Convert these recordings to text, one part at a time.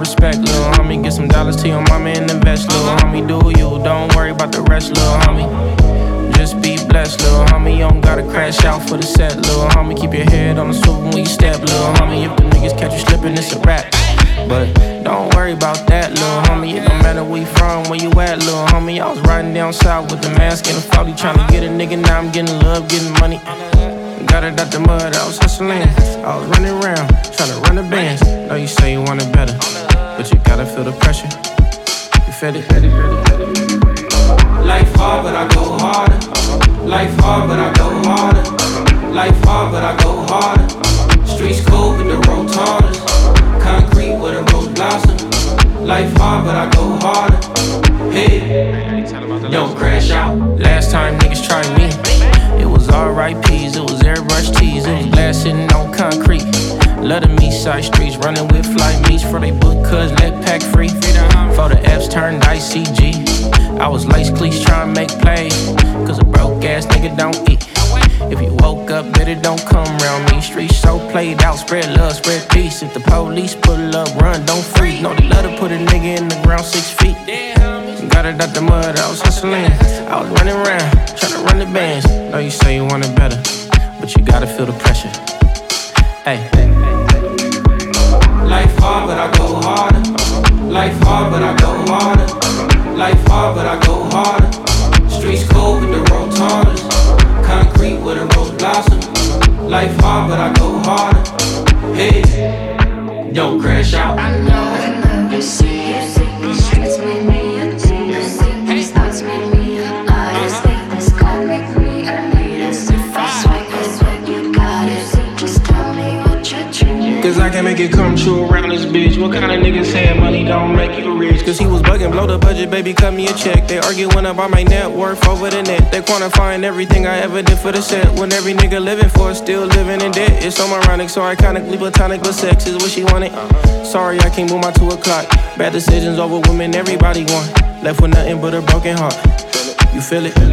respect, little homie. Get some dollars to your mama and invest, little homie. Do you, don't worry about the rest, little homie. Just be blessed, little homie. You don't gotta crash out for the set, little homie. Keep your head on the swivel when you step, little homie. If the niggas catch you slipping, it's a rap. But don't worry about that, little homie. It don't matter where you from, where you at, little homie. I was riding down south with the mask and a 40, tryna get a nigga. Now I'm getting love, getting money. Got it out the mud, I was hustling. I was running around, tryna run the bands. Know you say you want it better, but you gotta feel the pressure. You feel it? Life hard, but I go harder. Life hard, but I go harder. Life hard, but I go harder. Streets cold, but the road taller. Concrete where the rose blossom. Life hard, but I go harder. Hey, don't crash out. Last time niggas tried me, it was R.I.P's, it was airbrush tees, it was glass sitting on concrete. Love the meat side streets, running with fly meats for they book cuz let pack free. For the F's turned ICG, I was lace cleats trying to make plays, cause a broke ass nigga don't eat. If you woke up, better don't come around me. Streets so played out, spread love, spread peace. If the police pull up, run, don't freeze. Know they love to put a nigga in the ground 6 feet. Got it out the mud, I was hustling. I was running around, tryna run the bands. Know you say you want it better, but you gotta feel the pressure. Hey. Life hard, but I go harder. Life hard, but I go harder. Life hard, but I go harder. Streets cold, but the road taller. Concrete where the rose blossom. Life hard, but I go harder. Hey, don't crash out. I know I never see it. The streets made me a tease. These thoughts made me an artist. This gon' make me a neatest. If I swag it, you got it. Just tell me what you're dreaming. Cause I can make it come true around this bitch. What kind of niggas say money don't make you rich? Cause he was bugging, blow the budget, baby, cut me a check. They arguing about my net worth over the net. They quantifying everything I ever did for the set. When every nigga living for it, still living in debt. It's so ironic, so iconically platonic, but sex is what she wanted. Sorry, I can't move my 2 o'clock. Bad decisions over women, everybody want. Left with nothing but a broken heart. You feel it?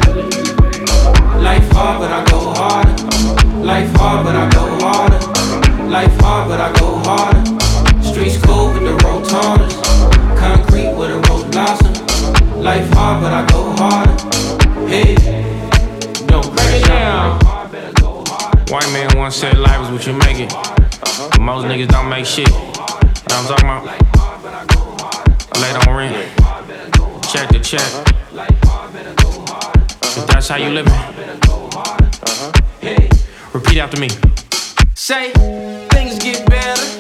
Life hard, but I go harder. Life hard, but I go harder. Life hard, but I go harder. Streets cold, but the road taller. Concrete where the rose blossom. Life hard, but I go harder. Hey, don't crash out. White man once said life is what you make it. But most niggas don't make shit. You know what I'm talking about? Late on rent. Check the check. If that's how you living, repeat after me. Say, things get better.